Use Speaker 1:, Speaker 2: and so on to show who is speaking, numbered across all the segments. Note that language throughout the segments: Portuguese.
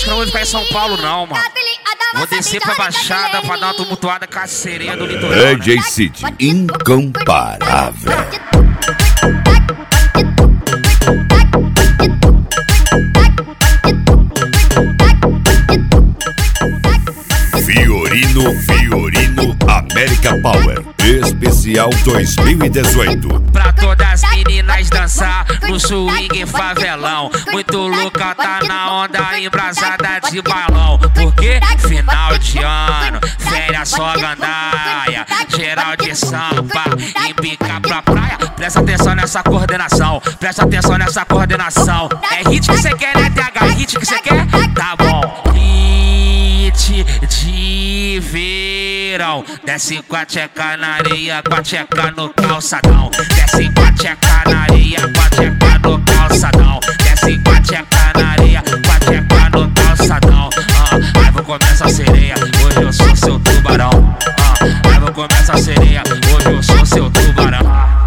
Speaker 1: acho que não vou ficar em São Paulo não, mano. Vou descer pra Baixada pra dar uma tumultuada com a sereia do litoral,
Speaker 2: DJ City, incomparável. Fiorino América Power Especial 2018.
Speaker 1: Pra todas as meninas dançar no swing favelão. Muito louca, tá na onda embrasada de balão. Porque final de ano, férias só gandaia. Geral de sampa, embica pra praia. Presta atenção nessa coordenação, presta atenção nessa coordenação. É hit que cê quer, né, TH? É hit que cê quer? Tá bom. Hit de verão. Desce com a tcheca na areia, com a tcheca no calçadão. Desce com a tcheca na areia, com a tcheca no calçadão. Desce com a tcheca na areia, com a tcheca no calçadão. Aí vou começar a sereia, hoje eu sou seu tubarão. Aí vou começar a sereia, hoje eu sou seu tubarão.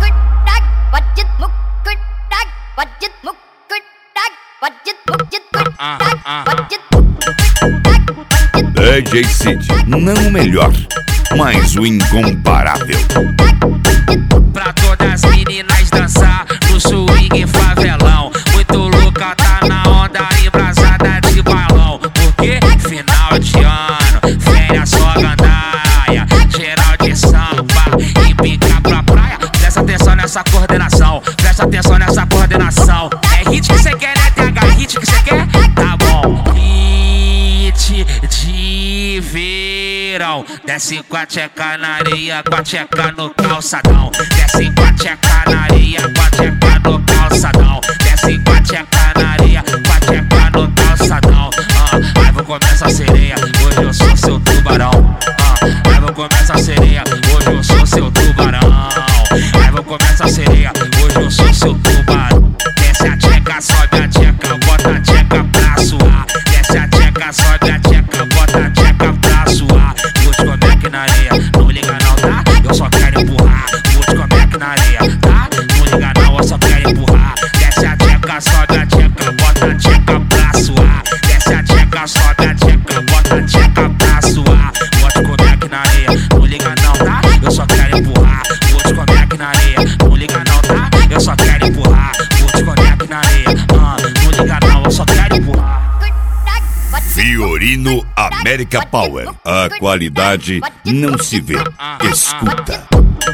Speaker 2: DJ City, não o melhor, mas o incomparável.
Speaker 1: Pra todas as meninas dançar no swing favelão. Muito louca, tá na onda embrasada de balão. Porque final de ano, férias só gandaia. Geral de sampa, embica pra praia. Presta atenção nessa coordenação, presta atenção nessa coordenação. É hit que cê quer, né, TH? É hit que cê quer? Tá bom. Hit de verão. Desce com a tcheca na areia, com a tcheca no calçadão. Desce com a tcheca na areia, com a tcheca no calçadão. Desce com a tcheca na areia, com a tcheca no calçadão. Aí vou começar a sereia, hoje eu sou seu tubarão. Aí vou começar a sereia, hoje eu sou seu tubarão. Aí vou começar a sereia, hoje eu sou seu tubarão. Desce a tcheca, sobe a tcheca, bota a tcheca pra suar. Desce a tcheca, sobe a tcheca, bota a tcheca pra suar. Vou te comer aqui na areia, não liga não, tá? Eu só quero empurrar. Vou te comer aqui na areia, tá? Não liga não, eu só quero empurrar. Desce a tcheca, sobe a tcheca, bota a tcheca pra suar. Desce a tcheca, sobe a tcheca, bota a tcheca pra suar. Vou te comer aqui na areia, não liga não, tá? Eu só quero empurrar. Vou te comer aqui na areia, não liga não, tá? Eu só quero empurrar. Vou te comer aqui na areia, não liga não, eu só quero empurrar.
Speaker 2: Fiorino América Power, a qualidade não se vê, escuta.